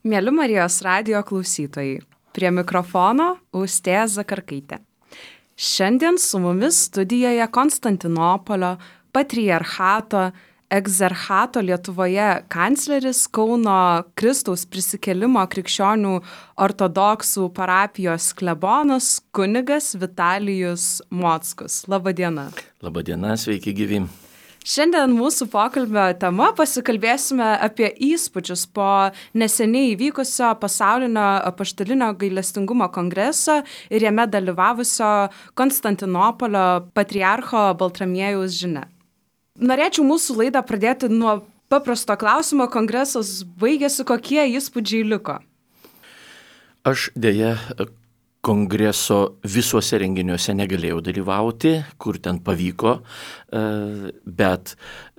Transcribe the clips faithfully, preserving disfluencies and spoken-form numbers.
Mieli Marijos radijo klausytojai, prie mikrofono Austėja Zakarkaitė. Šiandien su mumis studijoje Konstantinopolio patriarchato, egzarchato Lietuvoje kancleris, Kauno Kristaus prisikėlimo krikščionių ortodoksų parapijos klebonas kunigas Vitalijus Mockus. Labadiena. Labadiena, sveiki gyvi. Šiandien mūsų pokalbio tema pasikalbėsime apie įspūdžius po neseniai įvykusio pasaulinio apaštalinio gailestingumo kongreso ir jame dalyvavusio Konstantinopolio patriarcho Baltramiejaus žinia. Norėčiau mūsų laidą pradėti nuo paprasto klausimo. Kongresas baigėsi, kokie įspūdžiai liko? Aš dėja kongreso visuose renginiuose negalėjau dalyvauti, kur ten pavyko, bet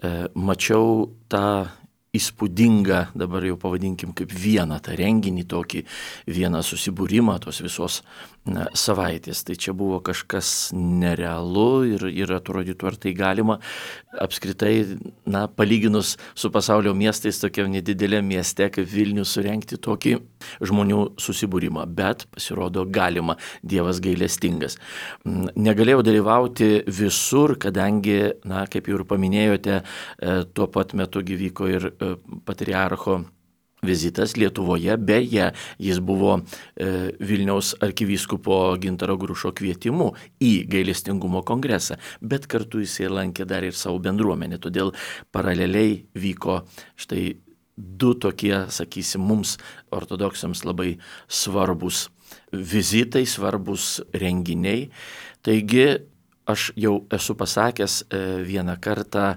mačiau tą įspūdingą, dabar jau pavadinkim kaip vieną tą renginį, tokį vieną susibūrimą tos visos na, savaitės. Tai čia buvo kažkas nerealu ir, ir atrodytų, ar tai galima apskritai, na, palyginus su pasaulio miestais, tokiam nedideliam mieste kaip Vilnius surengti tokį žmonių susibūrimą, bet pasirodo galima, Dievas gailestingas. Negalėjau dalyvauti visur, kadangi, na, kaip jau ir paminėjote, tuo pat metu vyko ir patriarcho vizitas Lietuvoje, beje, jis buvo e, Vilniaus arkivyskupo Gintaro Grušo kvietimu į gailestingumo kongresą, bet kartu jisai lankė dar ir savo bendruomenę, todėl paraleliai vyko štai du tokie, sakysim, mums ortodoksams labai svarbus vizitai, svarbus renginiai. Taigi, aš jau esu pasakęs e, vieną kartą,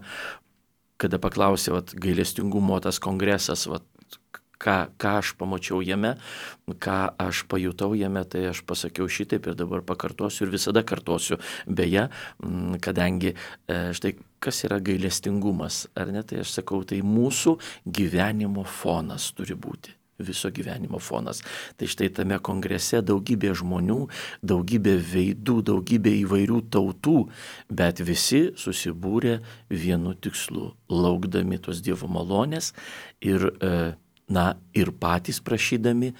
kada paklausė, vat, gailestingumo tas kongresas, vat, ką, ką aš pamačiau jame, ką aš pajutau jame, tai aš pasakiau šitaip ir dabar pakartosiu ir visada kartosiu. Beje, kadangi štai kas yra gailestingumas, ar ne, tai aš sakau, tai mūsų gyvenimo fonas turi būti. Viso gyvenimo fonas. Tai štai tame kongrese daugybė žmonių, daugybė veidų, daugybė įvairių tautų, bet visi susibūrė vienu tikslu, laukdami tos Dievo malonės ir, na, ir patys prašydami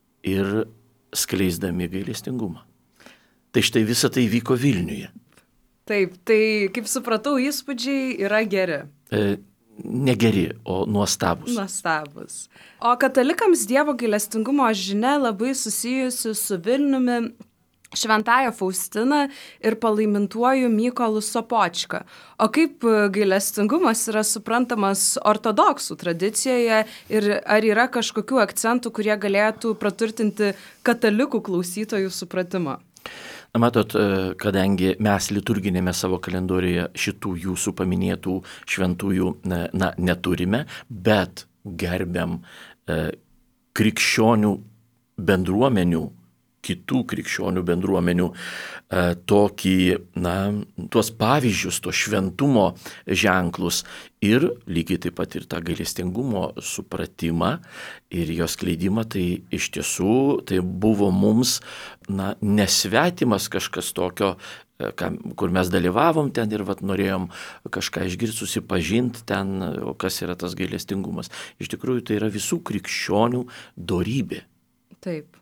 ir skleisdami gailestingumą. Tai štai visa tai vyko Vilniuje. Taip, tai kaip supratau, įspūdžiai yra geri. E, Negeri, o nuostabus. Nuostabus. O katalikams Dievo gailestingumo žinia labai susijusi su Vilniumi, Šventąja Faustina ir palaimintuoju Mykolu Sopočka. O kaip gailestingumas yra suprantamas ortodoksų tradicijoje ir ar yra kažkokių akcentų, kurie galėtų praturtinti katalikų klausytojų supratimą? Na, matot, kadangi mes liturginėme savo kalendoriuje šitų jūsų paminėtų šventųjų na, neturime, bet gerbiam e, krikščionių bendruomenių, kitų krikščionių bendruomenių e, tokį, na, tuos pavyzdžius, to šventumo ženklus ir lygiai taip pat ir tą gailestingumo supratimą ir jos skleidimą, tai iš tiesų tai buvo mums, na, nesvetimas kažkas tokio, ką, kur mes dalyvavom ten ir vat, norėjom kažką išgirsti, susipažinti ten, kas yra tas gailestingumas. Iš tikrųjų, tai yra visų krikščionių dorybė. Taip.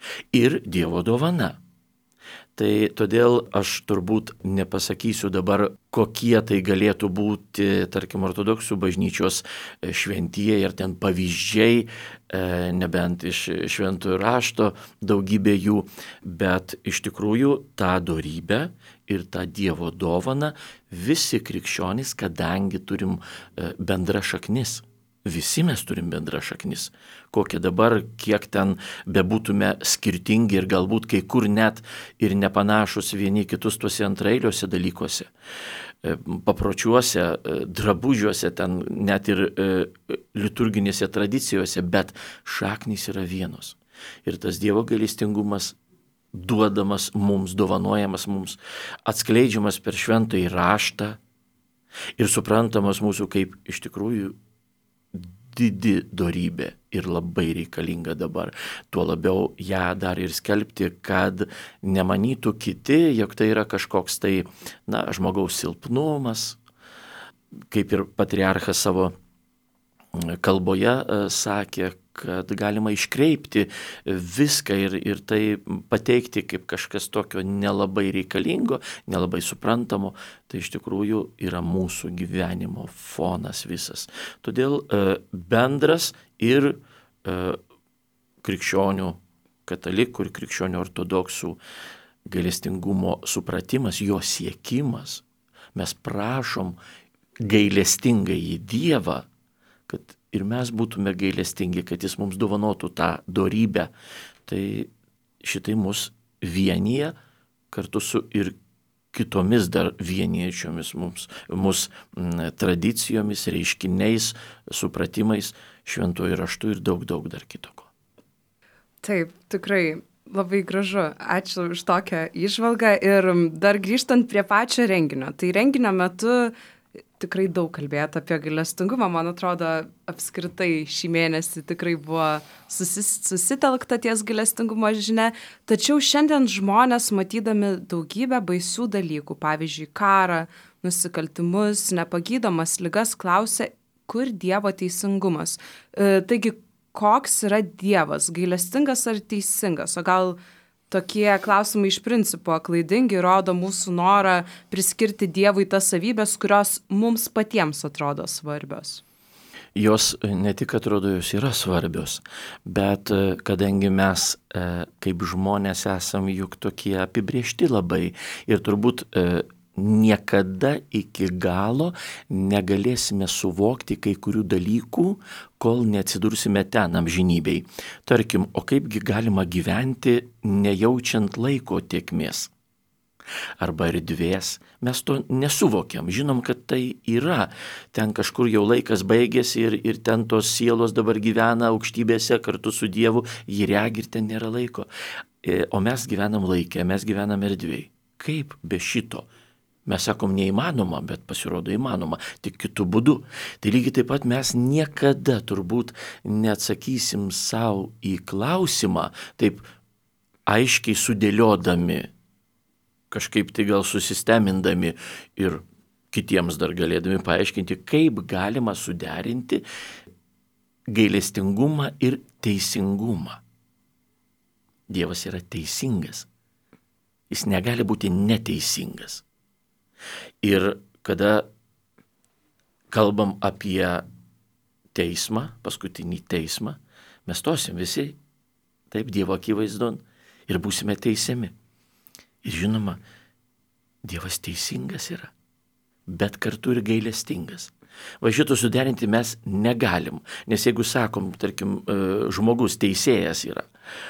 Ir Dievo dovana. Tai todėl aš turbūt nepasakysiu dabar, kokie tai galėtų būti, tarkim, ortodoksų bažnyčios šventieji ir ten pavyzdžiai, nebent iš šventojo rašto daugybė jų, bet iš tikrųjų tą dorybę ir tą Dievo dovaną visi krikščionys, kadangi turim bendra šaknis. Visi mes turim bendrą šaknis. Kokie dabar, kiek ten bebūtume skirtingi ir galbūt kai kur net ir nepanašus vieni kitus tuose antraeiliuose dalykuose, papročiuose, drabužiuose, ten net ir liturginėse tradicijose, bet šaknys yra vienos. Ir tas Dievo gailestingumas duodamas mums, dovanojamas mums, atskleidžiamas per šventąjį raštą ir suprantamas mūsų kaip iš tikrųjų didi dorybė ir labai reikalinga dabar. Tuo labiau ją dar ir skelbti, kad nemanytų kiti, jog tai yra kažkoks tai, na, žmogaus silpnumas, kaip ir patriarchas savo kalboje sakė, kad galima iškreipti viską ir, ir tai pateikti kaip kažkas tokio nelabai reikalingo, nelabai suprantamo, tai iš tikrųjų yra mūsų gyvenimo fonas visas. Todėl bendras ir krikščionių katalikų ir krikščionių ortodoksų gailestingumo supratimas, jo siekimas. Mes prašom gailestingai į Dievą, kad ir mes būtume gailestingi, kad jis mums dovanotų tą dorybę. Tai šitai mus vienyje kartu su ir kitomis dar vieniečiomis mums, mus m, tradicijomis, reiškiniais, supratimais, šventuoju raštu ir daug, daug dar kitoko. Taip, tikrai labai gražu. Ačiū už tokią įžvalgą ir dar grįžtant prie pačio renginio. Tai renginio metu tikrai daug kalbėta apie gailestingumą. Man atrodo, apskritai šį mėnesį tikrai buvo susis, susitelkta ties gailestingumo žinia. Tačiau šiandien žmonės, matydami daugybę baisių dalykų, pavyzdžiui, karą, nusikaltimus, nepagydomas ligas, klausia, kur Dievo teisingumas. E, taigi, koks yra Dievas, gailestingas ar teisingas? O gal tokie klausimai iš principo klaidingi, rodo mūsų norą priskirti Dievui tas savybės, kurios mums patiems atrodo svarbios? Jos ne tik atrodo, jos yra svarbios, bet kadangi mes kaip žmonės esam juk tokie apibriežti labai ir turbūt niekada iki galo negalėsime suvokti kai kurių dalykų, kol neatsidursime ten amžinybėj. Tarkim, o kaipgi galima gyventi nejaučiant laiko tėkmės arba erdvės? Mes to nesuvokiam, žinom, kad tai yra. Ten kažkur jau laikas baigėsi ir, ir ten tos sielos dabar gyvena aukštybėse kartu su Dievu, jį regi ir ten nėra laiko. O mes gyvenam laike, mes gyvenam erdvėj. Kaip be šito? Mes sakom neįmanoma, bet pasirodo įmanoma, tik kitų būdų. Tai lygiai taip pat mes niekada turbūt neatsakysim savo į klausimą, taip aiškiai sudėliodami, kažkaip tai gal susistemindami ir kitiems dar galėdami paaiškinti, kaip galima suderinti gailestingumą ir teisingumą. Dievas yra teisingas. Jis negali būti neteisingas. Ir kada kalbam apie teismą, paskutinį teismą, mes stosim visi, taip, Dievo akivaizdon ir būsime teisiami. Ir žinoma, Dievas teisingas yra, bet kartu ir gailestingas. Va šito suderinti mes negalim, nes jeigu sakom, tarkim, žmogus teisėjas yra,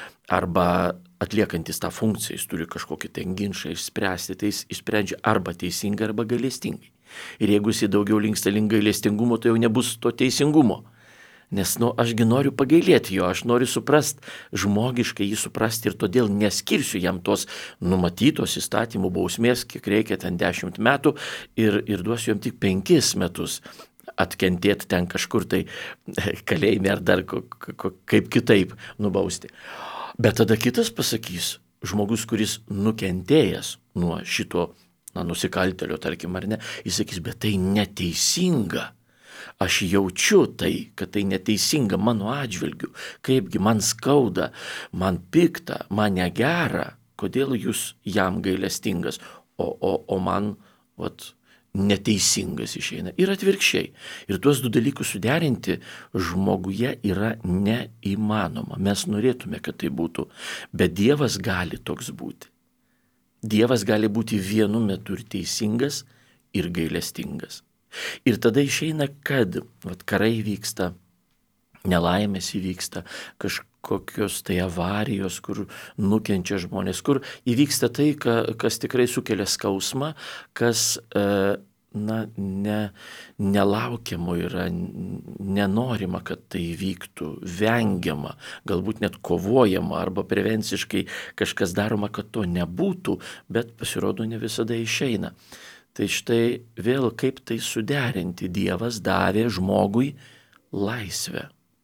arba atliekantis tą funkciją, jis turi kažkokį ten ginčą išspręsti, tai jis išsprendžia arba teisingai, arba gailestingai. Ir jeigu jis daugiau linksta link gailestingumo, tai jau nebus to teisingumo. Nes, nu, ašgi noriu pagailėti jo, aš noriu suprast, žmogiškai jį suprasti ir todėl neskirsiu jam tos numatytos įstatymų bausmės, kiek reikia ten dešimt metų ir, ir duosiu jam tik penkis metus atkentėti ten kažkur tai kalėjime ar dar kaip kitaip nubausti. Bet tada kitas pasakys, žmogus, kuris nukentėjęs nuo šito na, nusikaltėlio, tarkim, ar ne, jis sakys, bet tai neteisinga. Aš jaučiu tai, kad tai neteisinga mano atžvilgiu, kaipgi man skauda, man pikta, man negera, kodėl jūs jam gailestingas, o, o, o man vat, neteisingas išeina. Ir atvirkščiai. Ir tuos du dalykus suderinti žmoguje yra neįmanoma. Mes norėtume, kad tai būtų, bet Dievas gali toks būti. Dievas gali būti vienu metu ir teisingas, ir gailestingas. Ir tada išeina, kad vat, karai vyksta, nelaimės įvyksta, kažkokios tai avarijos, kur nukenčia žmonės, kur įvyksta tai, kas tikrai sukelia skausmą, kas na, ne, nelaukiamo yra, nenorima, kad tai vyktų, vengiama, galbūt net kovojama arba prevenciškai kažkas daroma, kad to nebūtų, bet pasirodo ne visada išeina. Tai štai vėl kaip tai suderinti, Dievas davė žmogui laisvę.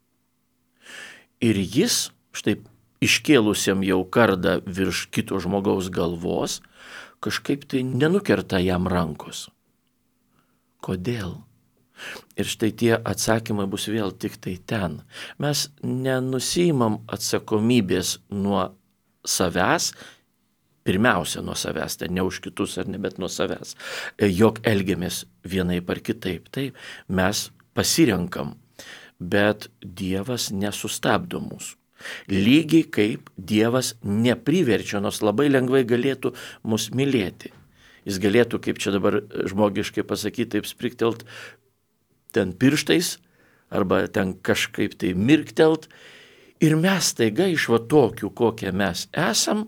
Ir jis, štai iškėlusiam jau kardą virš kito žmogaus galvos, kažkaip tai nenukerta jam rankos. Kodėl? Ir štai tie atsakymai bus vėl tik tai ten. Mes nenusiimam atsakomybės nuo savęs, pirmiausia nuo savęs, tai ne už kitus ar ne, bet nuo savęs, jog elgiamės vienaip ar kitaip. Taip, mes pasirenkam, bet Dievas nesustabdo mūsų. Lygiai kaip Dievas nepriverčia, nors labai lengvai galėtų mus mylėti. Jis galėtų, kaip čia dabar žmogiškai pasakyti, taip spriktelt ten pirštais, arba ten kažkaip tai mirktelt, ir mes taiga iš va tokių, kokie mes esam,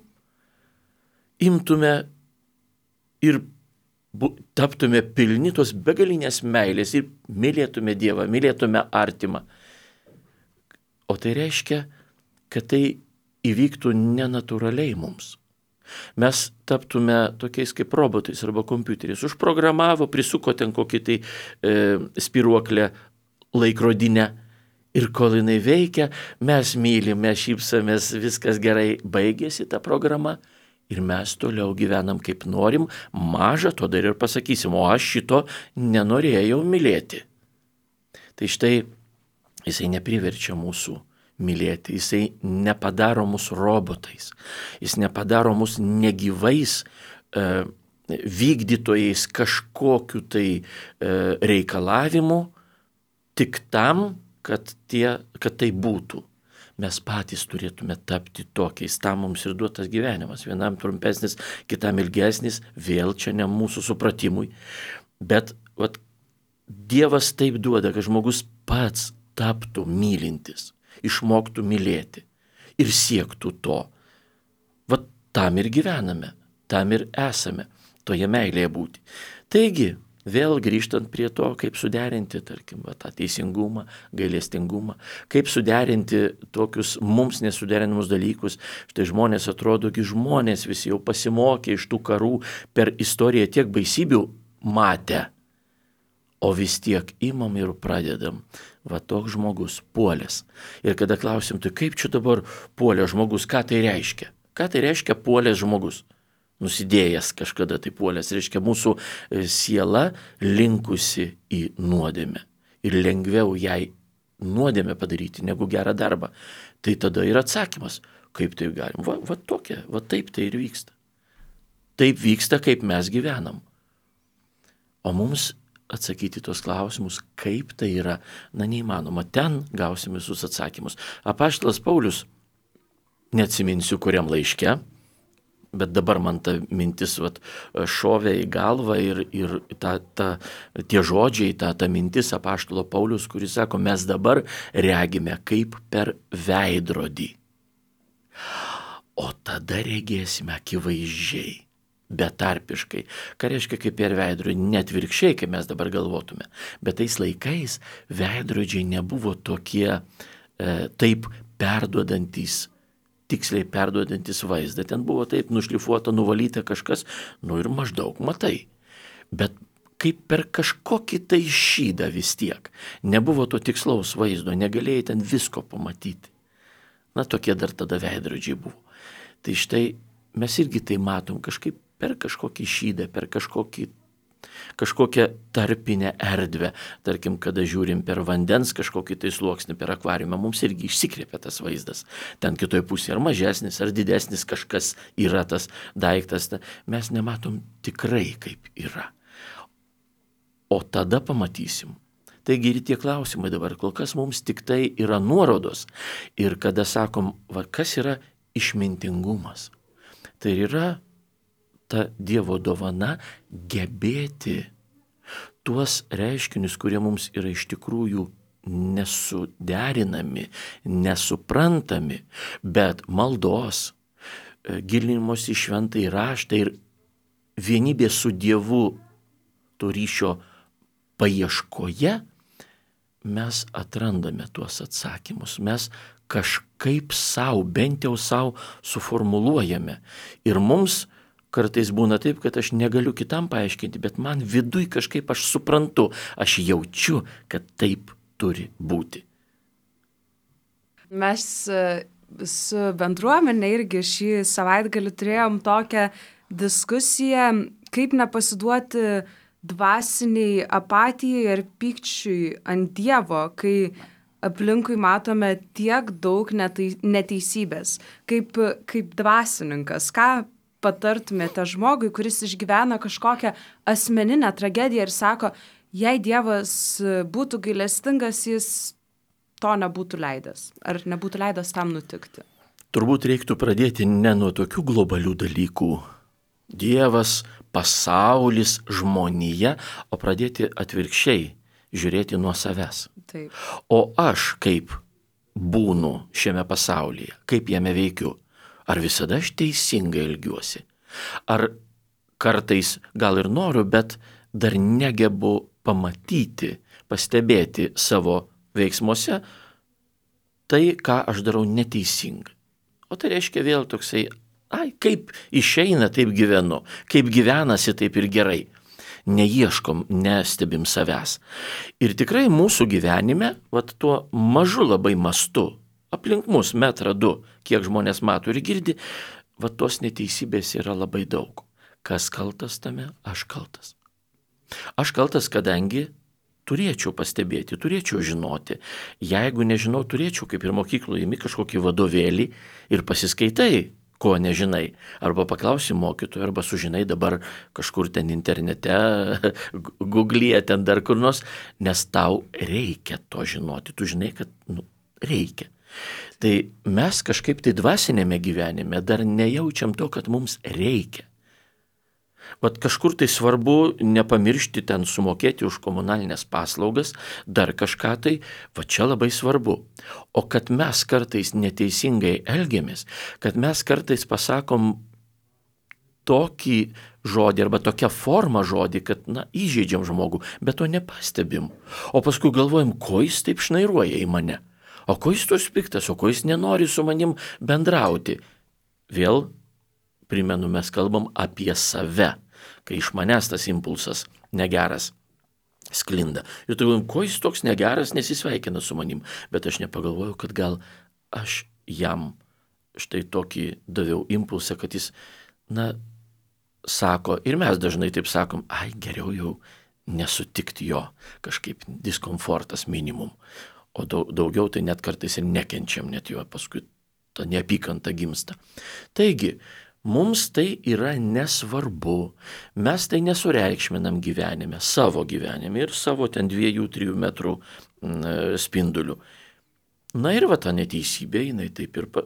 imtume ir bu, taptume pilni tos begalinės meilės ir mylėtume Dievą, mylėtume artimą. O tai reiškia, kad tai įvyktų nenatūraliai mums. Mes taptume tokiais kaip robotais arba kompiuteriais. Užprogramavo, prisuko ten kokį tai e, spiruoklę laikrodinę ir kol jinai veikia, mes mylim, mes šypsamės, viskas gerai, baigėsi ta programa ir mes toliau gyvenam kaip norim, maža to dar ir pasakysim, o aš šito nenorėjau mylėti. Tai štai jisai nepriverčia mūsų mylėti, jisai nepadaro mus robotais, jis nepadaro mus negyvais e, vykdytojais kažkokiu tai e, reikalavimu, tik tam, kad, tie, kad tai būtų. Mes patys turėtume tapti tokiais, tam mums ir duotas gyvenimas, vienam trumpesnis, kitam ilgesnis, vėl čia ne mūsų supratimui, bet vat, Dievas taip duoda, kad žmogus pats taptų mylintis, išmoktų mylėti ir siektų to. Vat tam ir gyvename, tam ir esame, toje meilėje būti. Taigi, vėl grįžtant prie to, kaip suderinti, tarkim, va, tą teisingumą, gailestingumą, kaip suderinti tokius mums nesuderinamus dalykus. Štai žmonės atrodo, kad žmonės visi jau pasimokė iš tų karų per istoriją tiek baisybių matę, o vis tiek imam ir pradedam. Va toks žmogus puolęs. Ir kada klausim, tai kaip čia dabar puolęs žmogus, ką tai reiškia? Ką tai reiškia puolęs žmogus? Nusidėjęs kažkada tai puolęs, reiškia mūsų siela linkusi į nuodėmę. Ir lengviau jai nuodėmę padaryti negu gerą darbą. Tai tada ir atsakymas, kaip tai galim. Va, va tokia, va taip tai ir vyksta. Taip vyksta, kaip mes gyvenam. O mums atsakyti tos klausimus, kaip tai yra, na neįmanoma. Ten gausim visus atsakymus. Apaštalas Paulius, neatsiminsiu kuriam laiške, bet dabar man ta mintis vat, šovė į galvą ir, ir ta, ta, tie žodžiai, ta, ta mintis apaštalo Paulius, kuris sako, mes dabar regime kaip per veidrodį. O tada regėsime akivaizdžiai, betarpiškai. Ką reiškia kaip per veidrodį? Net virkščiai, kaip mes dabar galvotume. Bet tais laikais veidrodžiai nebuvo tokie e, taip perduodantys, tiksliai perduodantis vaizdą. Ten buvo taip nušlifuota, nuvalyta kažkas, nu ir maždaug matai. Bet kaip per kažkokį tai šydą vis tiek. Nebuvo to tikslaus vaizdo, negalėjai ten visko pamatyti. Na, tokie dar tada veidrodžiai buvo. Tai štai mes irgi tai matom kažkaip per kažkokį šydą, per kažkokį, kažkokią tarpinę erdvę. Tarkim, kada žiūrim per vandens kažkokį tai sluoksnį, per akvariumą, mums irgi išsikreipia tas vaizdas. Ten kitoje pusėje ar mažesnis, ar didesnis kažkas yra tas daiktas. Mes nematom tikrai, kaip yra. O tada pamatysim. Taigi ir tie klausimai dabar, kol kas mums tik tai yra nuorodos. Ir kada sakom, va, kas yra išmintingumas. Tai yra ta Dievo dovana gebėti tuos reiškinius, kurie mums yra iš tikrųjų nesuderinami, nesuprantami, bet maldos, gilinimosi į šventąjį raštą ir vienybė su Dievu to ryšio paieškoje, mes atrandame tuos atsakymus, mes kažkaip savo, bent jau savo suformuluojame. Ir mums kartais būna taip, kad aš negaliu kitam paaiškinti, bet man viduj kažkaip aš suprantu, aš jaučiu, kad taip turi būti. Mes su bendruomenė irgi šį savaitgalį turėjom tokią diskusiją, kaip nepasiduoti dvasiniai apatijai ir pykčiui ant Dievo, kai aplinkui matome tiek daug netai, neteisybės. Kaip, kaip dvasininkas, ką patartumėte žmogui, kuris išgyvena kažkokią asmeninę tragediją ir sako, jei Dievas būtų gailestingas, jis to nebūtų leidęs. Ar nebūtų leidęs tam nutikti? Turbūt reiktų pradėti ne nuo tokių globalių dalykų. Dievas, pasaulis, žmonija, o pradėti atvirkščiai, žiūrėti nuo savęs. Taip. O aš kaip būnu šiame pasaulyje, kaip jame veikiu, ar visada aš teisingai elgiuosi, ar kartais gal ir noriu, bet dar negebu pamatyti, pastebėti savo veiksmuose tai, ką aš darau neteisingai. O tai reiškia vėl toksai, ai, kaip išeina, taip gyvenu, kaip gyvenasi, taip ir gerai. Neieškom, nestebim savęs. Ir tikrai mūsų gyvenime, vat tuo mažu labai mastu, aplink mus metrą du, kiek žmonės mato ir girdi, vat tos neteisybės yra labai daug. Kas kaltas tame? Aš kaltas. Aš kaltas, kadangi turėčiau pastebėti, turėčiau žinoti. Jeigu nežinau, turėčiau, kaip ir mokykloje, imi kažkokį vadovėlį ir pasiskaitai, ko nežinai. Arba paklausi mokytojų, arba sužinai dabar kažkur ten internete, Googlyje, ten dar kur nors, nes tau reikia to žinoti. Tu žinai, kad nu, reikia. Tai mes kažkaip tai dvasinėme gyvenime dar nejaučiam to, kad mums reikia. Vat kažkur tai svarbu nepamiršti ten sumokėti už komunalinės paslaugas, dar kažką tai, va čia labai svarbu. O kad mes kartais neteisingai elgiamės, kad mes kartais pasakom tokį žodį arba tokią formą žodį, kad, na, įžeidžiam žmogų, bet to nepastebim. O paskui galvojam, ko jis taip šnairuoja į mane, o ko jis tos piktas, o ko jis nenori su manim bendrauti. Vėl primenu, mes kalbam apie save, kai iš manęs tas impulsas negeras sklinda. Ir tu galvojam, ko jis toks negeras, nesisveikina su manim. Bet aš nepagalvojau, kad gal aš jam štai tokį daviau impulsą, kad jis, na, sako, ir mes dažnai taip sakom, ai, geriau jau nesutikti jo, kažkaip diskomfortas minimum. O daug, daugiau tai net kartais ir nekenčiam net jo, paskui ta neapykanta gimsta. Taigi, mums tai yra nesvarbu, mes tai nesureikšminam gyvenime, savo gyvenime ir savo ten dviejų, trijų metrų spindulių. Na ir va ta neteisybė, jinai taip ir pa...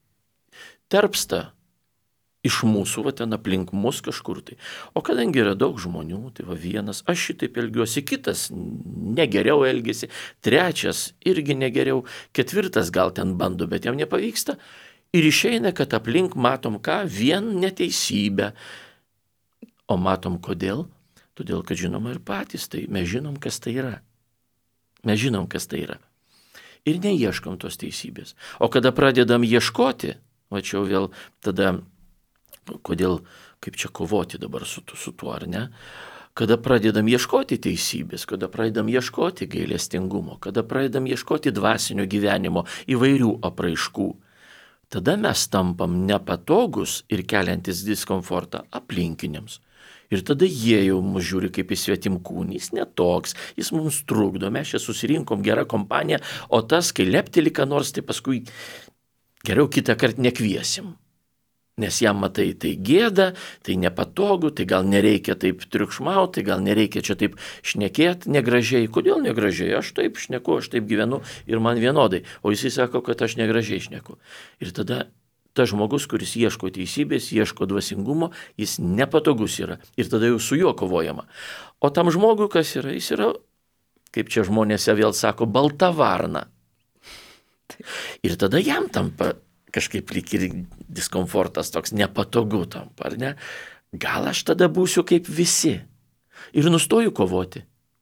terpsta iš mūsų, va ten aplink mus kažkur tai. O kadangi yra daug žmonių, tai va vienas, aš šitaip elgiuosi, kitas negeriau elgiasi, trečias irgi negeriau, ketvirtas gal ten bando, bet jam nepavyksta. Ir išeina, kad aplink matom ką? Vien neteisybę. O matom kodėl? Todėl, kad žinom ir patys, tai mes žinom, kas tai yra. Mes žinom, kas tai yra. Ir neieškom tos teisybės. O kada pradedam ieškoti, va čia vėl tada, kodėl, kaip čia kovoti dabar su, su tuo, ar ne? Kada pradedam ieškoti teisybės, kada pradedam ieškoti gailestingumo, kada pradedam ieškoti dvasinio gyvenimo įvairių apraiškų, tada mes tampam nepatogus ir keliantis diskomfortą aplinkiniams. Ir tada jie jau mus žiūri kaip į svetimkūnį, jis netoks, jis mums trukdo, mes čia susirinkom gerą kompaniją, o tas, kai lepteli ką nors, tai paskui geriau kitą kartą nekviesim. Nes jam matai, tai gėda, tai nepatogu, tai gal nereikia taip triukšmauti, tai gal nereikia čia taip šnekėti negražiai. Kodėl negražiai? Aš taip šneku, aš taip gyvenu ir man vienodai. O jis sako, kad aš negražiai šneku. Ir tada tas žmogus, kuris ieško teisybės, ieško dvasingumo, jis nepatogus yra. Ir tada jau su juo kovojama. O tam žmogui kas yra? Jis yra, kaip čia žmonėse vėl sako, balta varna. Ir tada jam tampa kažkaip lyg ir diskomfortas toks nepatogu tampa, ar ne? Gal aš tada būsiu kaip visi ir nustoju kovoti.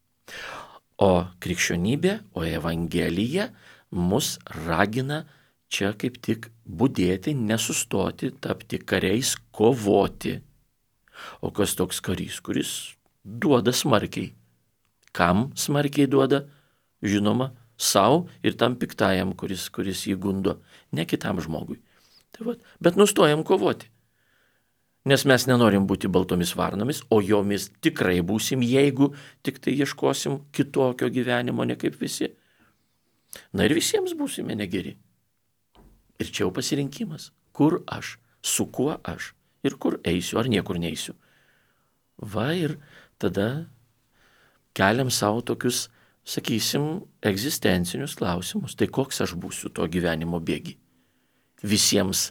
O krikščionybė, o evangelija mus ragina čia kaip tik budėti, nesustoti, tapti kariais, kovoti. O kas toks karys, kuris duoda smarkiai? Kam smarkiai duoda? Žinoma, sau ir tam piktajam, kuris, kuris jį gundo, ne kitam žmogui. Tai va, bet nustojam kovoti. Nes mes nenorim būti baltomis varnomis, o jomis tikrai būsim, jeigu tik tai ieškosim kitokio gyvenimo, ne kaip visi. Na ir visiems būsime negeri. Ir čia jau pasirinkimas. Kur aš, su kuo aš ir kur eisiu ar niekur neisiu. Va ir tada keliam savo tokius, sakysim, egzistencinius klausimus. Tai koks aš būsiu to gyvenimo bėgi? Visiems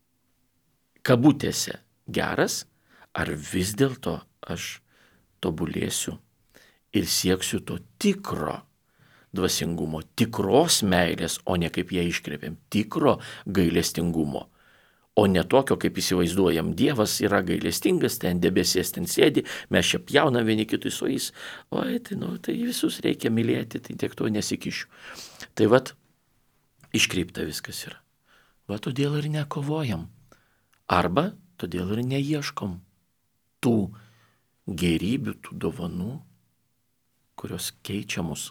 kabutėse geras, ar vis dėlto aš tobulėsiu ir sieksiu to tikro dvasingumo, tikros meilės, o ne kaip ją iškreipiam, tikro gailestingumo, o ne tokio, kaip įsivaizduojam, Dievas yra gailestingas, ten debesies ten sėdi, mes čia pjaunam vieni kitus, o jis, oi, tai, nu, tai visus reikia mylėti, tai tiek to nesikišiu. Tai vat, iškreipta viskas yra. Va todėl ir nekovojam. Arba todėl ir neieškom tų gerybių, tų dovanų, kurios keičia mus.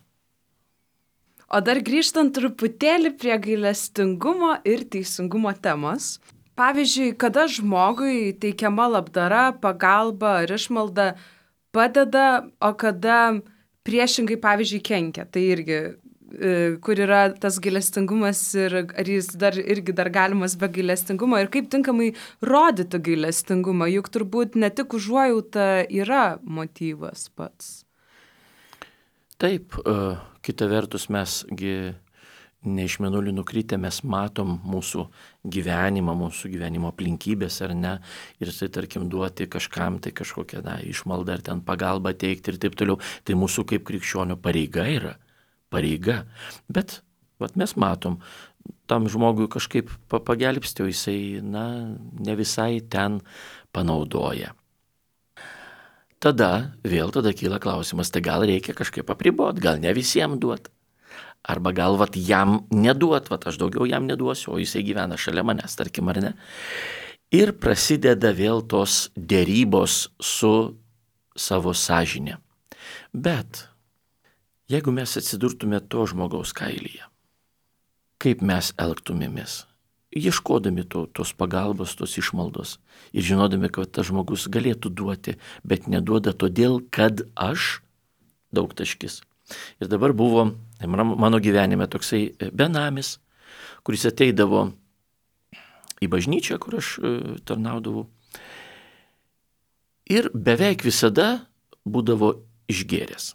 O dar grįžtant truputėlį prie gailestingumo ir teisingumo temos. Pavyzdžiui, kada žmogui teikiama labdara, pagalba ar išmalda padeda, o kada priešingai, pavyzdžiui, kenkia. Tai irgi, kur yra tas gailestingumas ir ar jis dar irgi dar galimas be gailestingumo ir kaip tinkamai rodyti gailestingumą, juk turbūt ne tik užuojauta yra motyvas pats. Taip, kita vertus mesgi ne iš mėnulio nukritę, mes matom mūsų gyvenimą, mūsų gyvenimo aplinkybės ar ne, ir tai tarkim duoti kažkam tai kažkokią na, išmaldą ar ten pagalbą teikti ir taip toliau, tai mūsų kaip krikščionių pareiga yra. Pareiga. Bet vat mes matom, tam žmogui kažkaip pagelbsti, o jisai na, ne visai ten panaudoja. Tada vėl tada kyla klausimas, tai gal reikia kažkaip apribot, gal ne visiems duot. Arba gal vat jam neduot, vat aš daugiau jam neduosiu, o jisai gyvena šalia manęs, tarkim ar ne. Ir prasideda vėl tos dėrybos su savo sąžinė. Bet jeigu mes atsidurtume to žmogaus kailyje, kaip mes elgtumėmės, ieškodami to, tos pagalbos, tos išmaldos ir žinodami, kad tas žmogus galėtų duoti, bet neduoda todėl, kad aš daug taškis. Ir dabar buvo mano gyvenime toksai benamis, kuris ateidavo į bažnyčią, kur aš tarnaudavau, ir beveik visada būdavo išgėręs.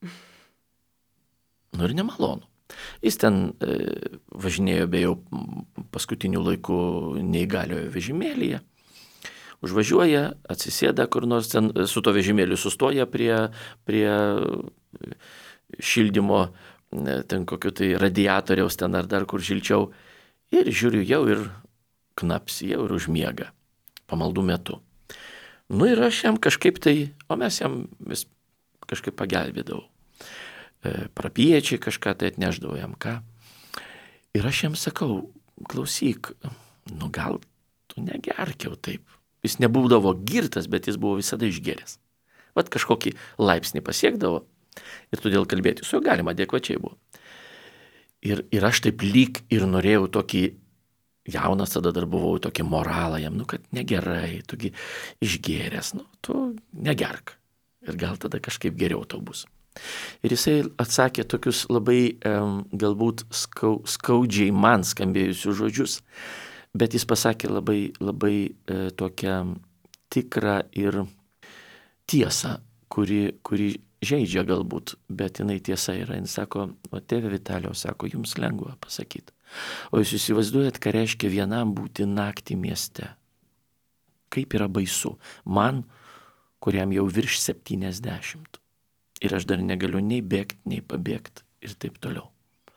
Nu ir nemalonu. Jis ten e, važinėjo be jau paskutinių laikų neįgaliojo vežimėlyje. Užvažiuoja, atsisėda kur nors ten, su to vežimėliu sustoja prie, prie šildymo, ten kokio tai radiatoriaus ten ar dar kur šilčiau. Ir žiūriu jau ir knapsi, jau ir užmiega pamaldų metu. Nu ir aš jam kažkaip tai, o mes jam vis kažkaip pagelbėdavau. Prapiečiai kažką tai atneždavo jam ką. Ir aš jam sakau, klausyk, nu gal tu negerkiau taip. Jis nebūdavo girtas, bet jis buvo visada išgeręs. Vat kažkokį laipsnį pasiekdavo ir todėl kalbėti su juo galima adekvačiai buvo. Ir, ir aš taip lyg ir norėjau tokį, jaunas tada dar buvau, tokį moralą jam, nu kad negerai, tugi išgeręs, nu tu negerk. Ir gal tada kažkaip geriau tau bus. Ir jisai atsakė tokius labai um, galbūt skau, skaudžiai man skambėjusius žodžius, bet jis pasakė labai, labai e, tokią tikrą ir tiesą, kuri, kuri žaidžia galbūt, bet jinai tiesa yra. Jis sako, o tėve Vitalijau, sako, jums lengva pasakyti. O jūs įsivaizduojat, ką reiškia vienam būti naktį mieste. Kaip yra baisu. Man, kuriam jau virš septyniasdešimt. Ir aš dar negaliu nei bėgti, nei pabėgti ir taip toliau.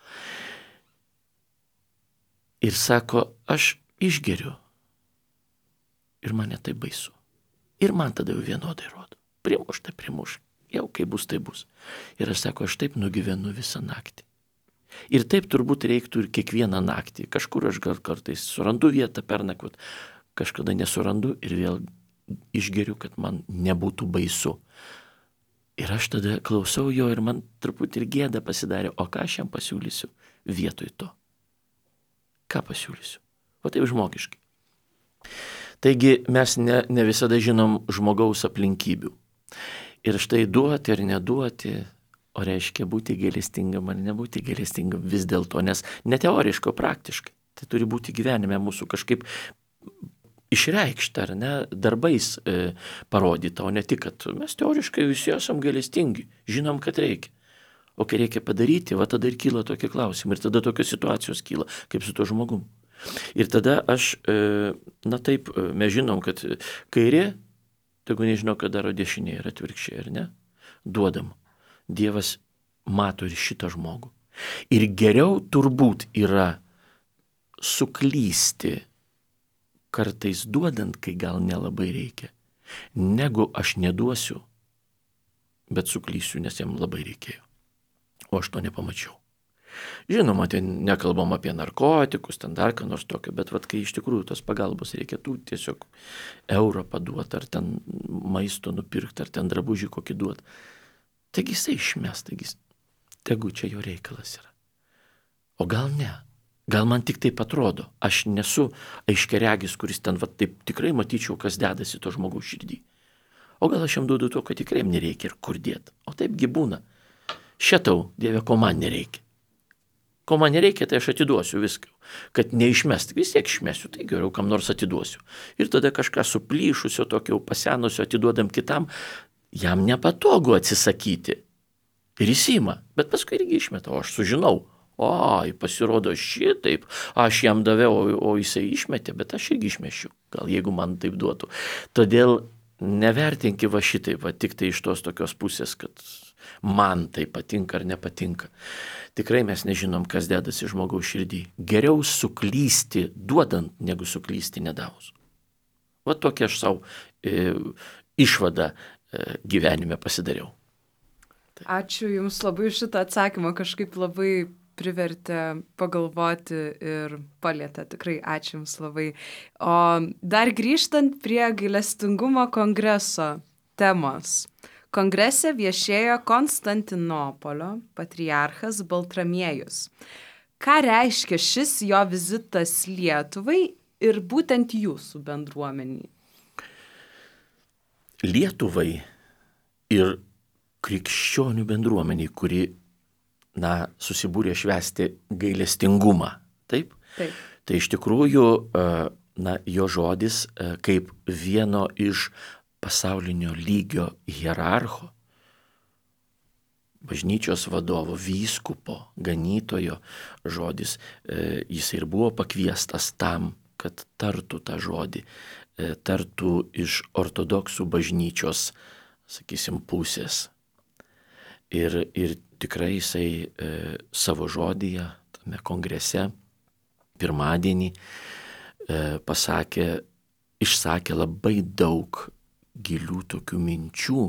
Ir sako, aš išgeriu. Ir man tai baisu. Ir man tada jau vienodai rodo. Primuš, tai primuš. Jau kaip bus, tai bus. Ir aš sako, aš taip nugyvenu visą naktį. Ir taip turbūt reiktų ir kiekvieną naktį. Kažkur aš gal kartais surandu vietą pernakvot, kažkada nesurandu ir vėl išgeriu, kad man nebūtų baisu. Ir aš tada klausau jo ir man truputį ir gėda pasidarė, o ką aš jam pasiūlysiu vietoj to? Ką pasiūlysiu? O taip žmogiškai. Taigi mes ne, ne visada žinom žmogaus aplinkybių. Ir štai duoti ar neduoti, o reiškia būti gailestingam ar nebūti gailestingam vis dėlto, nes ne teoriškai, o praktiškai. Tai turi būti gyvenime mūsų kažkaip išreikšta, ar ne, darbais e, parodyta, o ne tik, kad mes teoriškai visi esam gailestingi, žinom, kad reikia. O kai reikia padaryti, va tada ir kyla tokie klausimai, ir tada tokios situacijos kyla, kaip su tuo žmogum. Ir tada aš, e, na taip, mes žinom, kad kairė, tegu nežinau, ką daro dešinė ir atvirkščiai, ar ne, duodam. Dievas mato ir šitą žmogų. Ir geriau turbūt yra suklysti kartais duodant, kai gal nelabai reikia, negu aš neduosiu, bet suklysiu, nes jam labai reikėjo. O aš to nepamačiau. Žinoma, ten nekalbam apie narkotikus, ten dar ką nors tokio, bet vat, kai iš tikrųjų tos pagalbos reikėtų tiesiog eurą paduoti, ar ten maisto nupirkti, ar ten drabužį kokį duoti, taigi jisai išmes, taigi tegu čia jo reikalas yra. O gal ne? Gal man tik taip atrodo, aš nesu aiškiaregis, kuris ten va, taip tikrai matyčiau, kas dedasi to žmogaus širdį. O gal aš jam duodu to, kad tikrai jam nereikia ir kur dėti. O taipgi būna. Šitau, Dieve, ko man nereikia. Ko man nereikia, tai aš atiduosiu viską. Kad neišmest, vis tiek išmesiu, tai geriau kam nors atiduosiu. Ir tada kažką suplyšusio, tokio pasenusio atiduodam kitam, jam nepatogu atsisakyti. Ir jis ima, bet paskui irgi išmeta, o aš sužinau. Oi, pasirodo šitaip, aš jam daviau, o, o jisai išmetė, bet aš irgi išmešiu, gal jeigu man taip duotų. Todėl nevertinki va šitaip, va tik tai iš tos tokios pusės, kad man tai patinka ar nepatinka. Tikrai mes nežinom, kas dedasi žmogaus širdį. Geriau suklysti duodant, negu suklysti nedavus. Va tokia aš savo e, išvadą e, gyvenime pasidariau. Tai. Ačiū Jums labai už šitą atsakymą, kažkaip labai privertė pagalvoti ir palietė. Tikrai ačiū Jums labai. O dar grįžtant prie gailestingumo kongreso temos. Kongrese viešėjo Konstantinopolio patriarchas Baltramiejus. Ką reiškia šis jo vizitas Lietuvai ir būtent jūsų bendruomeniai? Lietuvai ir krikščionių bendruomeniai, kuri na, susibūrė švęsti gailestingumą. Taip? Taip. Tai iš tikrųjų na, jo žodis kaip vieno iš pasaulinio lygio hierarcho, bažnyčios vadovo, vyskupo, ganytojo žodis, jis ir buvo pakviestas tam, kad tartų tą žodį, tartų iš ortodoksų bažnyčios, sakysim, pusės. Ir, ir tikrai jisai e, savo žodyje, tame kongrese, pirmadienį e, pasakė, išsakė labai daug gilių tokių minčių,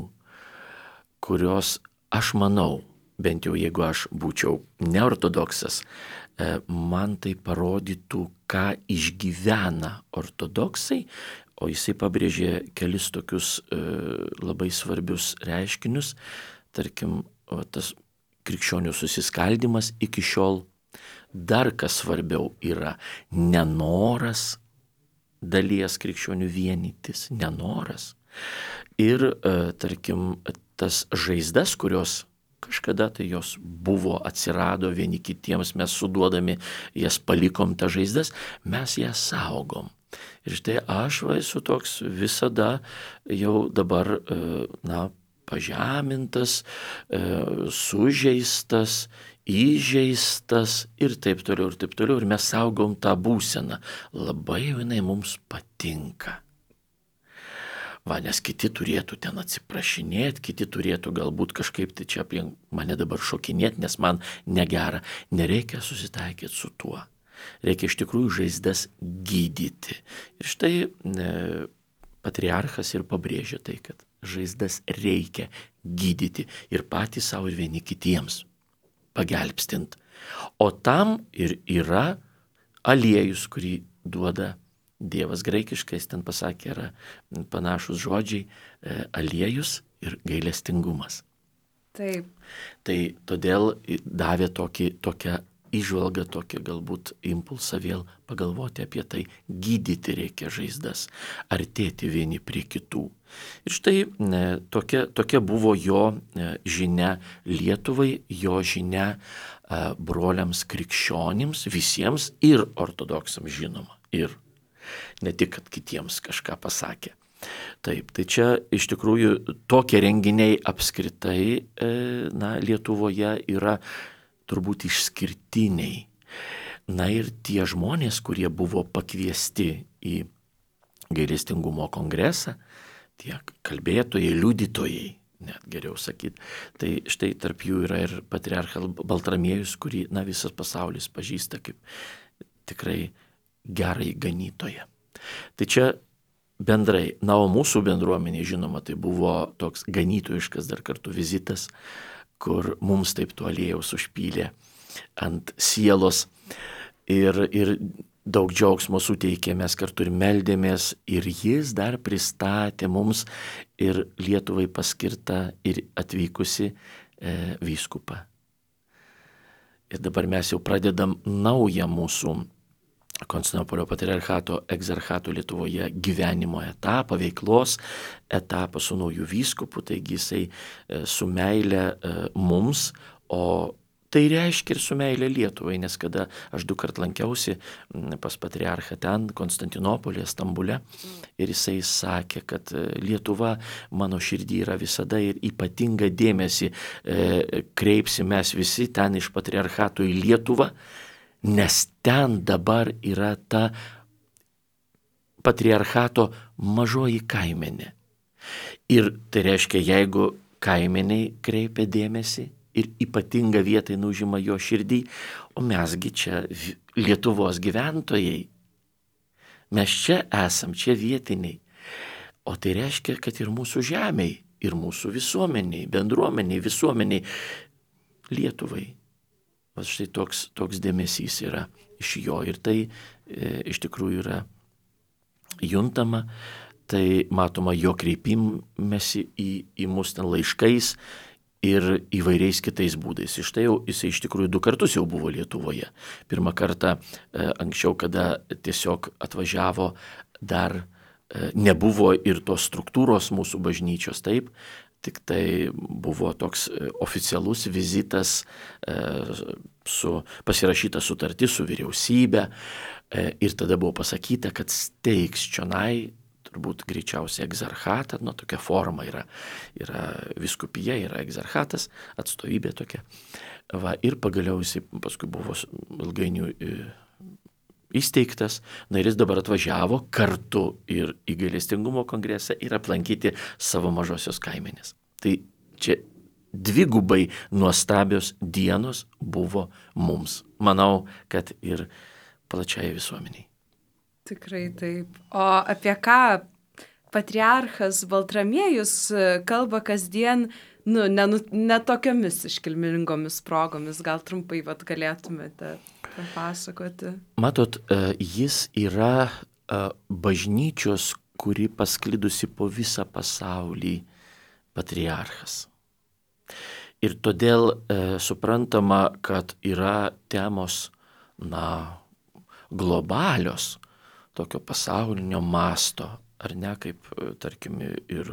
kurios aš manau, bent jau jeigu aš būčiau neortodoksas, e, man tai parodytų, ką išgyvena ortodoksai, o jisai pabrėžė kelis tokius e, labai svarbius reiškinius, tarkim, o, tas krikščionių susiskaldimas iki šiol. Dar kas svarbiau yra nenoras dalies krikščionių vienytis, nenoras. Ir, e, tarkim, tas žaizdas, kurios kažkada tai jos buvo, atsirado vieni kitiems, mes suduodami jas palikom tą žaizdas, mes jas saugom. Ir štai aš va esu toks visada jau dabar, e, na, pažemintas, e, sužeistas, įžeistas ir taip toliau, ir taip toliau. Ir mes saugom tą būseną. Labai jinai mums patinka. Va, nes kiti turėtų ten atsiprašinėti, kiti turėtų galbūt kažkaip tai čia aplink mane dabar šokinėti, nes man negera. Nereikia susitaikyti su tuo. Reikia iš tikrųjų žaizdas gydyti. Ir štai e, patriarchas ir pabrėžia tai, kad žaizdas reikia gydyti ir patys savo ir vieni kitiems pagelbstint. O tam ir yra aliejus, kurį duoda Dievas. Graikiškai, jis ten pasakė, yra panašus žodžiai e, aliejus ir gailestingumas. Taip. Tai todėl davė tokį, tokią įžvalgą, tokį galbūt impulsą vėl pagalvoti apie tai, gydyti reikia žaizdas, artėti vieni prie kitų. Ir štai ne, tokia, tokia buvo jo ne, žinia Lietuvai, jo žinia e, broliams krikščionims, visiems ir ortodoksams žinoma, ir ne tik, kad kitiems kažką pasakė. Taip, tai čia iš tikrųjų tokie renginiai apskritai e, na, Lietuvoje yra turbūt išskirtiniai. Na ir tie žmonės, kurie buvo pakviesti į gailestingumo kongresą, tie kalbėtojai, liudytojai, net geriau sakyti, tai štai tarp jų yra ir patriarchas Baltramiejus, kurį na, visas pasaulis pažįsta kaip tikrai gerai ganytoją. Tai čia bendrai, na, o mūsų bendruomenė, žinoma, tai buvo toks ganytojiškas dar kartu vizitas, kur mums taip to aliejaus užpylė ant sielos ir, ir daug džiaugsmo suteikė, mes kartu ir meldėmės ir jis dar pristatė mums ir Lietuvai paskirtą ir atvykusi e, vyskupą. Ir dabar mes jau pradedam naują mūsų Konstantinopolio patriarchato egzarchato Lietuvoje gyvenimo etapą, veiklos etapą su naujų vyskupų, taigi jisai su meile mums, o tai reiškia ir su meile Lietuvai, nes kada aš du kart lankiausi pas patriarchą ten, Konstantinopolyje, Stambule, ir jisai sakė, kad Lietuva mano širdį yra visada ir ypatingą dėmesį e, kreipsim mes visi ten iš patriarchato į Lietuvą, nes ten dabar yra ta patriarchato mažoji kaimenė. Ir tai reiškia, jeigu kaimeniai kreipia dėmesį ir ypatingą vietą užima jo širdį, o mesgi čia Lietuvos gyventojai, mes čia esam, čia vietiniai. O tai reiškia, kad ir mūsų žemiai, ir mūsų visuomeniai, bendruomeniai, visuomeniai, Lietuvai. O štai toks, toks dėmesys yra iš jo ir tai e, iš tikrųjų yra juntama, tai matoma jo kreipimėsi į, į mus ten laiškais ir įvairiais kitais būdais. Iš tai jau jisai iš tikrųjų du kartus jau buvo Lietuvoje. Pirmą kartą e, anksčiau, kada tiesiog atvažiavo, dar e, nebuvo ir tos struktūros mūsų bažnyčios, taip, tik tai buvo toks oficialus vizitas e, su pasirašyta sutartis su vyriausybė e, ir tada buvo pasakyta, kad steigs čionai, turbūt greičiausiai egzarchatą, nu tokia forma yra, yra viskupija, yra egzarchatas, atstovybė tokia. Va, ir pagaliau jisai paskui buvo ilgainiui e, įsteigtas, na ir jis dabar atvažiavo kartu ir į gailestingumo kongresą ir aplankyti savo mažosios kaimenės. Tai čia dvigubai nuostabios dienos buvo mums. Manau, kad ir plačiai visuomeniai. Tikrai taip. O apie ką patriarchas Baltramiejus kalba kasdien, nu, ne, ne tokiomis iškilmingomis progomis, gal trumpai vat, galėtumėte papasakoti? Matot, jis yra bažnyčios, kuri pasklidusi po visą pasaulį patriarchas. Ir todėl suprantama, kad yra temos, na, globalios, tokio pasaulinio masto, ar ne, kaip, tarkim, ir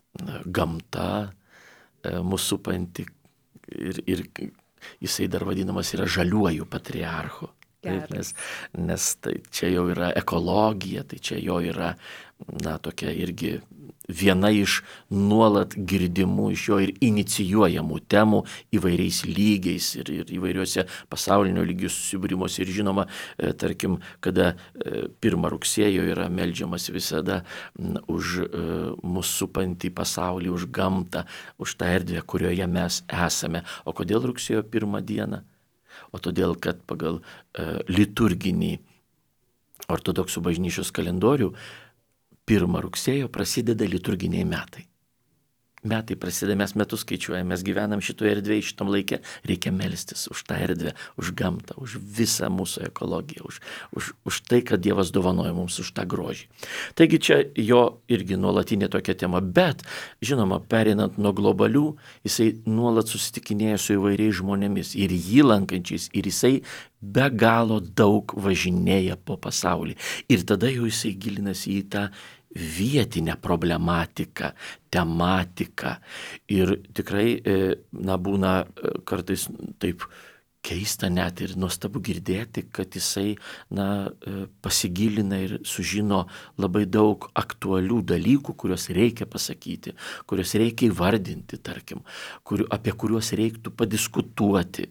gamta mūsų supanti, ir, ir jisai dar vadinamas yra žaliuoju patriarchu. Taip, nes nes tai čia jau yra ekologija, tai čia jo yra, na, tokia irgi viena iš nuolat girdimų, iš jo ir inicijuojamų temų įvairiais lygiais ir, ir įvairiuose pasaulinio lygių susibūrimuose. Ir žinoma, e, tarkim, kada e, pirmą rugsėjo yra meldžiamas visada m, už e, mūsų supantį pasaulį, už gamtą, už tą erdvę, kurioje mes esame. O kodėl rugsėjo pirmą dieną? O todėl, kad pagal e, liturginį ortodoksų bažnyčios kalendorių pirmą rugsėjo prasideda liturginiai metai. metai prasideda, mes metus skaičiuojame, mes gyvenam šitoje erdvėje, šitam laikė, reikia melstis už tą erdvę, už gamtą, už visą mūsų ekologiją, už, už, už tai, kad Dievas dovanoja mums, už tą grožį. Taigi čia jo irgi nuolatinė tokia tema, bet, žinoma, perinant nuo globalių, jisai nuolat susitikinėja su įvairiais žmonėmis ir jį lankančiais, ir jisai be galo daug važinėja po pasaulį. Ir tada jau jisai gilinasi į tą vietinę problematiką, tematiką. Ir tikrai, na, būna kartais taip keista net ir nuostabu girdėti, kad jisai, na, pasigilina ir sužino labai daug aktualių dalykų, kuriuos reikia pasakyti, kuriuos reikia įvardinti, tarkim, kur, apie kuriuos reiktų padiskutuoti.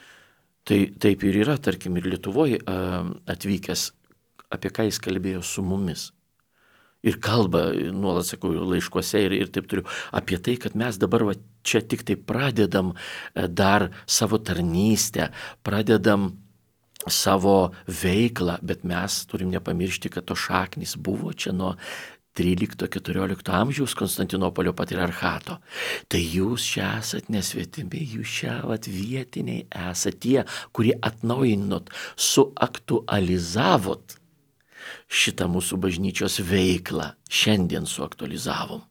Tai taip ir yra, tarkim, ir Lietuvoje atvykęs, apie ką jis kalbėjo su mumis. Ir kalba, nuolat sakau, laiškuose ir, ir taip turiu, apie tai, kad mes dabar va, čia tik tai pradedam dar savo tarnystę, pradedam savo veiklą, bet mes turim nepamiršti, kad to šaknys buvo čia nuo trylikto keturiolikto amžiaus Konstantinopolio patriarchato. Tai jūs čia esat nesvetimi, jūs čia vat, vietiniai esat tie, kurie atnaujinot, suaktualizavot šitą mūsų bažnyčios veiklą, šiandien suaktualizavom.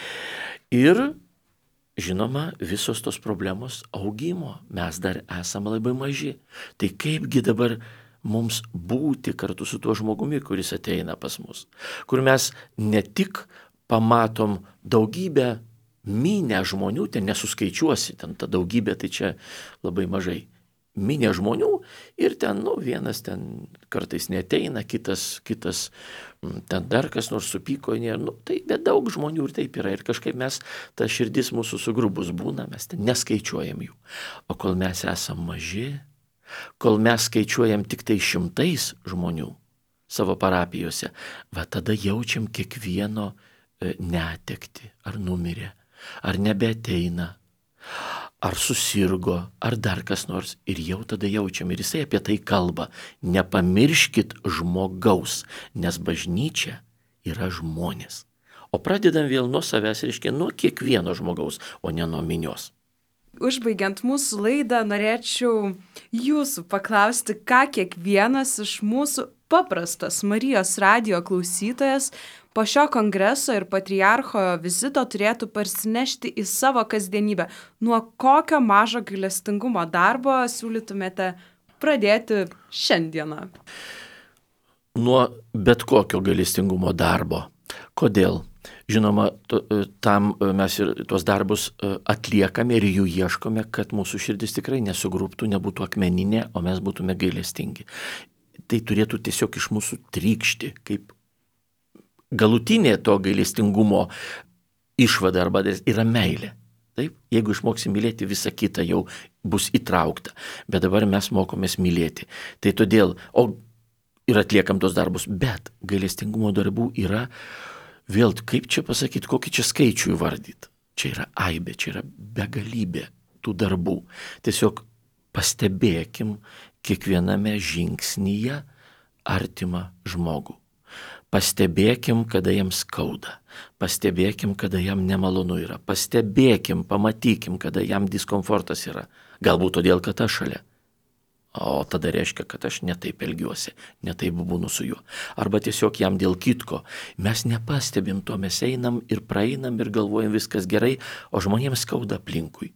Ir, žinoma, visos tos problemos augimo, mes dar esame labai maži. Tai kaipgi dabar mums būti kartu su tuo žmogumi, kuris ateina pas mus, kur mes ne tik pamatom daugybę minę žmonių, ten nesuskaičiuosi, ten ta daugybė, tai čia labai mažai. Minė žmonių ir ten, nu, vienas ten kartais neteina, kitas, kitas ten dar kas nors supyko, nėra, nu, tai bet daug žmonių ir taip yra. Ir kažkaip mes, ta širdis mūsų sugrubus būna, mes ten neskaičiuojam jų. O kol mes esam maži, kol mes skaičiuojam tik tai šimtais žmonių savo parapijose, va tada jaučiam kiekvieno netekti, ar numirė, ar nebeateina, ar susirgo, ar dar kas nors. Ir jau tada jaučiam, ir jisai apie tai kalba. Nepamirškit žmogaus, nes bažnyčia yra žmonės. O pradedam vėl nuo savęs, reiškia, nuo kiekvieno žmogaus, o ne nuo minios. Užbaigiant mūsų laidą, norėčiau jūsų paklausti, ką kiekvienas iš mūsų paprastas Marijos radijo klausytojas po šio kongreso ir patriarcho vizito turėtų parsinešti į savo kasdienybę. Nuo kokio mažo gailestingumo darbo siūlytumėte pradėti šiandieną? Nuo bet kokio gailestingumo darbo. Kodėl? Žinoma, tam mes ir tuos darbus atliekame ir jų ieškome, kad mūsų širdis tikrai nesugrūptų, nebūtų akmeninė, o mes būtume gailestingi. Tai turėtų tiesiog iš mūsų trykšti, kaip galutinė to gailestingumo išvada arba yra meilė. Taip, jeigu išmoksim mylėti, visa kita jau bus įtraukta. Bet dabar mes mokomės mylėti. Tai todėl, o ir atliekam tos darbus, bet gailestingumo darbų yra, vėl, kaip čia pasakyti, kokį čia skaičių įvardyti. Čia yra aibė, čia yra begalybė tų darbų. Tiesiog pastebėkim kiekviename žingsnyje artimą žmogų. Pastebėkim, kada jam skauda. Pastebėkim, kada jam nemalonu yra. Pastebėkim, pamatykim, kada jam diskomfortas yra. Galbūt todėl, kad aš šalia. O tada reiškia, kad aš netaip elgiuosi, netaip būnu su juo. Arba tiesiog jam dėl kitko. Mes nepastebim to, mes einam ir praeinam ir galvojam viskas gerai, o žmonėms skauda aplinkui.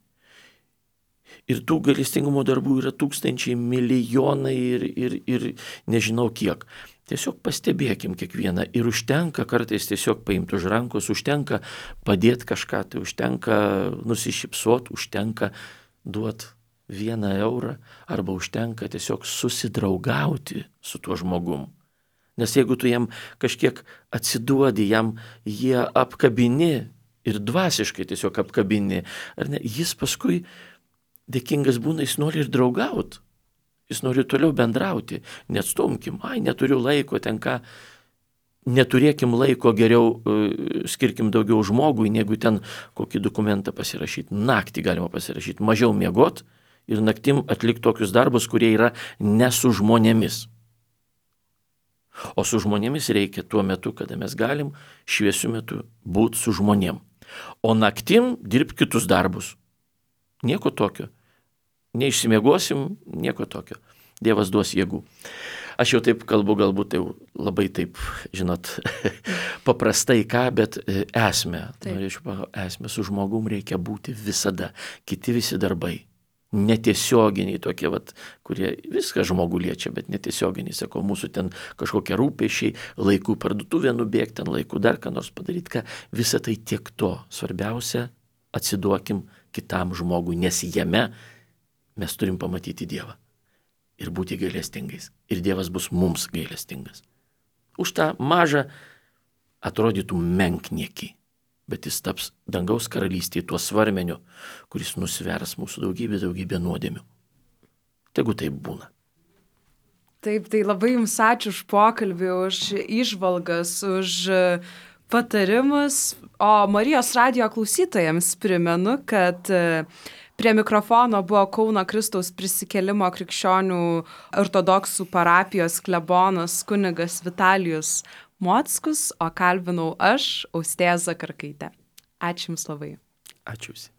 Ir tų gailestingumo darbų yra tūkstančiai, milijonai ir, ir, ir nežinau kiek. Tiesiog pastebėkim kiekvieną ir užtenka kartais tiesiog paimti už rankos, užtenka padėti kažką, tai užtenka nusišypsot, užtenka duoti vieną eurą arba užtenka tiesiog susidraugauti su tuo žmogum. Nes jeigu tu jam kažkiek atsiduodi, jam jie apkabini ir dvasiškai tiesiog apkabini, ar ne, jis paskui dėkingas būna, jis nori ir draugauti. Jis nori toliau bendrauti, neatstumkim, ai, neturiu laiko, ten ką, neturėkim laiko, geriau uh, skirkim daugiau žmogui, negu ten kokį dokumentą pasirašyti. Naktį galima pasirašyti, mažiau miegot ir naktim atlikti tokius darbus, kurie yra ne su žmonėmis. O su žmonėmis reikia tuo metu, kada mes galim šviesiu metu būti su žmonėm. O naktim dirb kitus darbus. Nieko tokio. Neišsimiegosim, nieko tokio. Dievas duos jėgų. Aš jau taip kalbu, galbūt jau labai taip, žinot, paprastai ką, bet esmę. Taip. Norėčiau esmę, su žmogum reikia būti visada. Kiti visi darbai. Netiesioginiai tokie, vat, kurie viską žmogų liečia, bet netiesioginiai, sako, mūsų ten kažkokie rūpesčiai, laikų parduotuvė nubėgti, ten laikų dar ką nors padaryti, ką, visą tai tiek to. Svarbiausia, atsiduokim kitam žmogui, nes jame mes turim pamatyti Dievą ir būti gailestingais. Ir Dievas bus mums gailestingas. Už tą mažą atrodytų menkniekį, bet jis taps dangaus karalystėje tuo svarmeniu, kuris nusvers mūsų daugybę, daugybę nuodėmių. Tegu taip būna. Taip, tai labai jums ačiū už pokalbį, už įžvalgas, už patarimus. O Marijos radijo klausytojams primenu, kad prie mikrofono buvo Kauno Kristaus prisikėlimo krikščionių ortodoksų parapijos klebonas kunigas Vitalijus Mockus, o kalbinau aš, Austėja Zakarkaitė. Ačiū jums labai. Ačiū visiems.